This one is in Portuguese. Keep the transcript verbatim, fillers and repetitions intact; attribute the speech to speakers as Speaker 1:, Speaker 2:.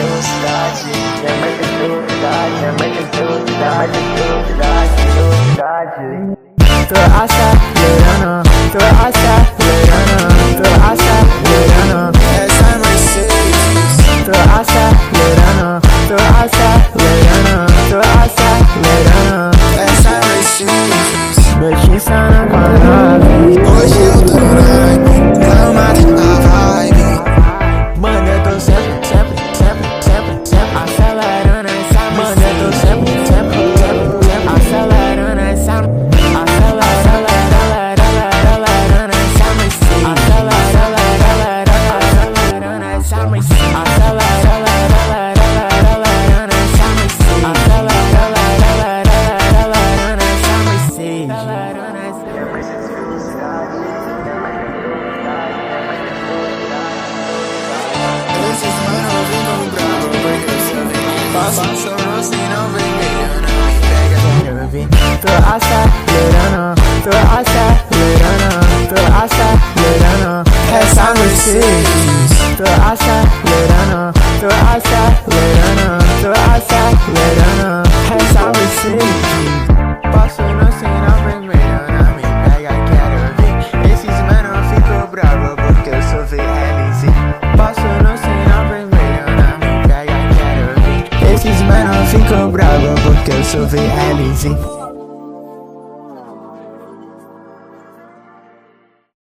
Speaker 1: velocidade, é mais velocidade, é mais velocidade, velocidade, velocidade.
Speaker 2: Tô acelerando, tô acelerando, tô acelerando.
Speaker 3: Essa é Mercedes.
Speaker 2: Tô acelerando, tô acelerando, tô acelerando.
Speaker 3: Essa é Mercedes.
Speaker 2: Notícia na nave.
Speaker 3: Hoje eu tô no naipe, clamada na vibe.
Speaker 2: Mano, eu tô sempre, sempre, sempre, sempre, sempre acelerando essa. Mano, eu tô sempre, sempre, sempre, sempre acelerando essa. Acelerando, acelerando essa Mercedes. Acelerando, acelerando essa Mercedes. Acelerando, acelerando essa Mercedes. Acelerando, acelerando essa Mercedes.
Speaker 3: Esses mano ficam bravos porque eu sou bem. Passa chorando assim, não vem melhor, não me pega.
Speaker 2: Tô acelerando, tô acelerando, tô acelerando essa Mercedes. Tô acelerando, tô acelerando, tô acelerando essa Mercedes.
Speaker 3: Passando assim, não vem melhor, não me pega, quero ver. Esses mano ficam bravos porque eu sou V L Z. Passando assim, não vem melhor, não me pega, quero ver. Esses mano ficam bravos porque eu sou V L Z.